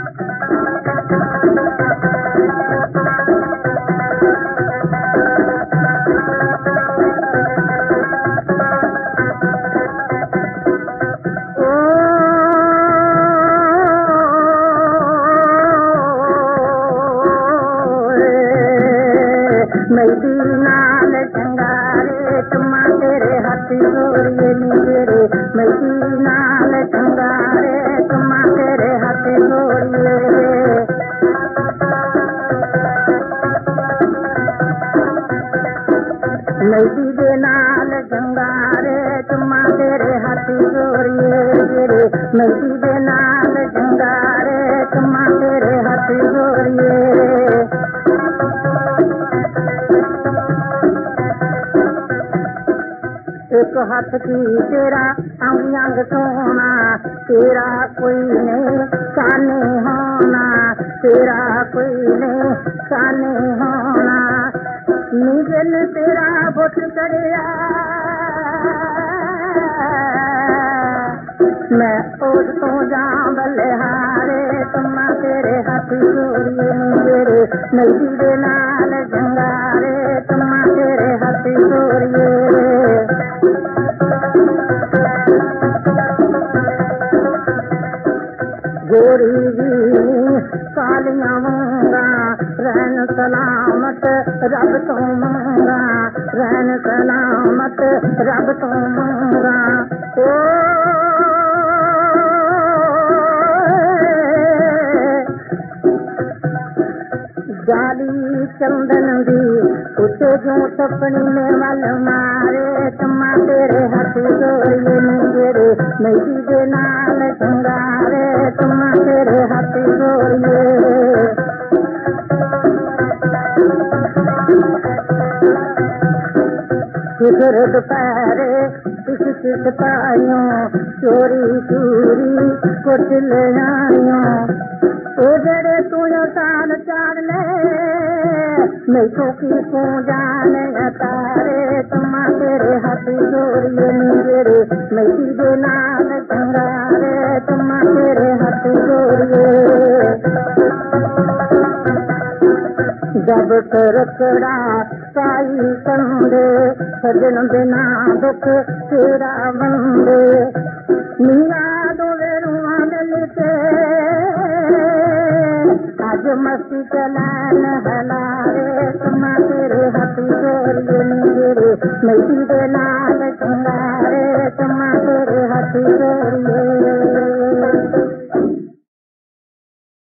मैदी नाल चंगारे तुमा तेरे हाथ जोड़िए मेरे मैदी नाल चंगारे तुमा तेरे हाथ जोड़िए मैदी दे नाल चंगारे तुमा तेरे हाथ जोड़िए मेरे मैदी दे नाल चंगारे तुमा तेरे हाथ जोड़िए एक हाथ की तेरा अंग अंग सोना तेरा कोई नहीं काने होना तेरा कोई नहीं काने होना निजन तेरा बुत करिया मैं ओस तो जा बलिहारे तुमा तेरे हाथ जोड़िए मेरे नदी दे नाल जंगारे तुमा तेरे हाथ जोड़िए गोरी जी कालियां मंगा रहन सलामत रब तो मंगा रहन सलामत रब तो मंगा ओ जाली चंदन दी उसे जो सपनी में वल मारे तुमा तेरे हाथ जोड़िए मेरे मैदी दे नाल चंगारे तुमा तेरे हाथ जोड़िए किधर दोपहरे किस पाइयों चोरी चूरी कुछ ले आइयों ओ जड़े तू तान चाड़ ले मैं की तू जाने तारे तुमा तेरे हाथ जोड़िए मेरे मैदी दे नाल चंगारे तुमा तेरे हाथ जोड़िए जब करकड़ा साई कंदे सजन बिना दुख तेरा बंदे मीरा दो रुआ मिलते आज मस्ती चलान हलारे तुमा तेरे हाथ जोड़िए मेरे मैदी दे नाल